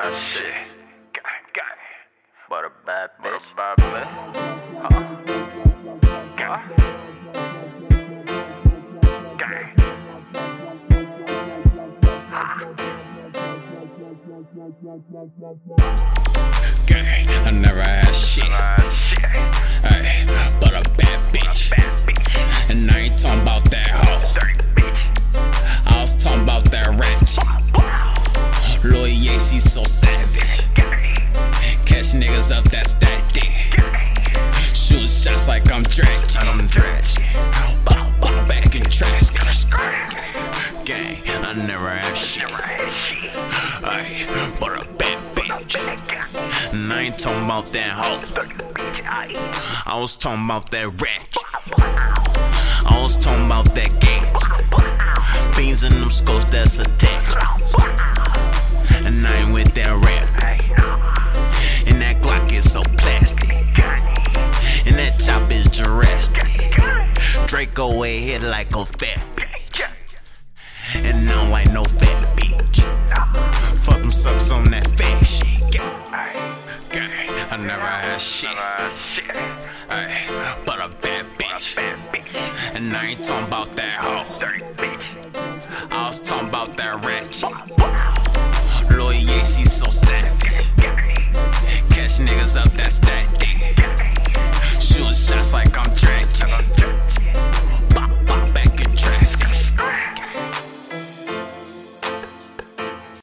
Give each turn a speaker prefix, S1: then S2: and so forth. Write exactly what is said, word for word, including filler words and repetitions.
S1: Ah, shit. Gang, gang. But a bad bitch. But a bad bitch. Huh? Gang. Gang.
S2: Gang, I never had shit. Ay, but a bad bitch. And I ain't talking about that hoe. I was talking about that ratchet. Lil Yates, he's so savage. Catch niggas up, that's that dick. Shooting shots like I'm Dragic. I'm Dragic. Bow, bow, back in trash. Gang, I never had shit. Ay, but a bad bitch. And I ain't talking about that hoe. I was talking about that ratchet. I was talking about that gauge. Beans in them scopes that's attached. And I ain't with that rap. And that Glock is so plastic. And that chop is Jurassic. Draco way hit like a fat bitch. And I don't like no fat bitch. Fuck them sucks on that fat shit. Gang, I never had shit. Ay, but a bad bitch. And I ain't talking about that hoe. I was talking about that ratchet. Lil Yates, he's so sad.